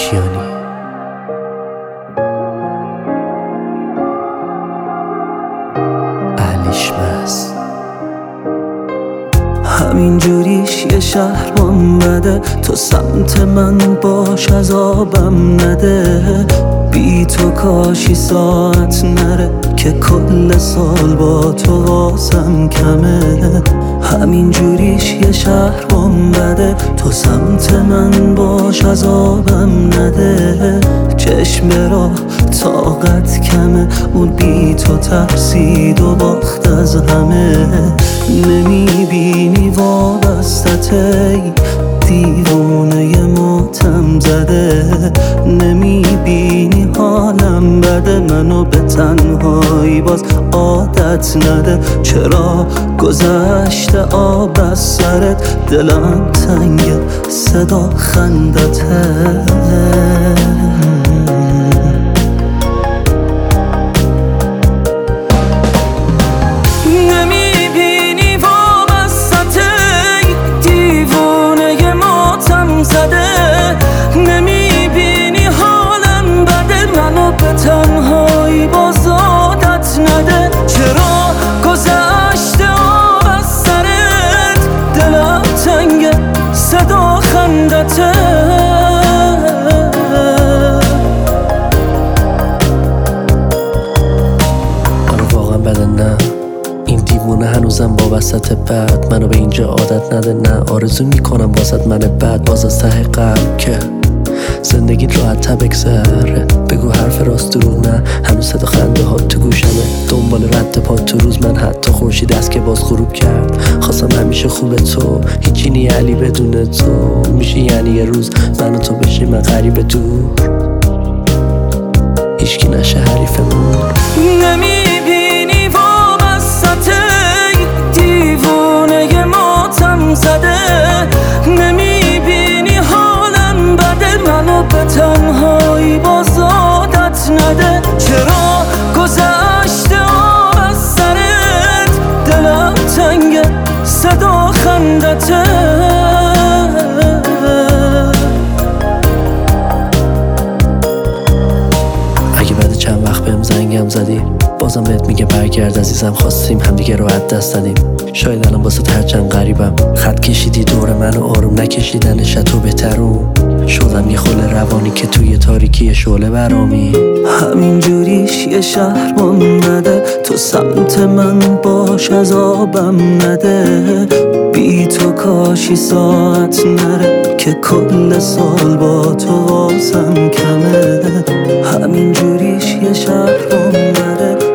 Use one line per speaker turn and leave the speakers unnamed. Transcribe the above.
کیانی. اهلیشمس
همین جوریش یه شهرم بده، تو سمت من باش عذابم نده. بی تو کاشی ساعت نره که کل سال با تو واسم کمه. همین جوریش یه شهرم بده، تو سمت من باش عذابم نده. چشم را طاقت کمه، اون بی تو ترسید و باخت از همه. نمیبینی وابستته دیوونه ماتم زده، نمیبینی حالم بده، منو به تنهایی باز عادت نده. چرا گذشته آب از سرت، دلم تنگه صدا خندته.
نمیبینی حالم بده، منو به تنهایی باز عادت نده. چرا گذشته آب از سرت، دلم تنگه صدا خندته.
آره واقعا بده، نه این دیوونه هنوزم وابستت. بعد منو به اینجا عادت نده، نه آرزو میکنم واسط من بعد باز از ته قلب که زندگیت راحت بگذره. بگو حرف راست دروغ نه، هنوز صدا خنده ها تو گوشمه. دنبال رد پا تو روز من، حتی خورشید است که باز غروب کرد. خواستم همیشه خوبه تو، هیچی نی علی بدون تو. میشه یعنی یه روز من و تو بشیم غریب دور، هیچکی نشه حریفمون.
نمیبینی وابسته دیوونه ماتم زده، نمیبینی حالم بده، منو به تنهایی باز عادت نده. چرا گذشته آب از سرت، دلم تنگه صدا خندته.
اگه بعد چند وقت بهم زنگم زدی، بازم بهت میگه برگرد عزیزم. خواستیم همدیگه رو از دست دادیم، شاید الان واسه هرچند غریبم. خط کشیدی دور منو آروم نکشیدنش تو بهترون. شدم یه خل روانی که توی تاریکی شعله برامی.
همین جوریش یه شهرم بده، تو سمت من باش عذابم نده. بی تو کاشی ساعت نره که کل سال با تو واسم کمه. همین جوریش یه شهرم بده،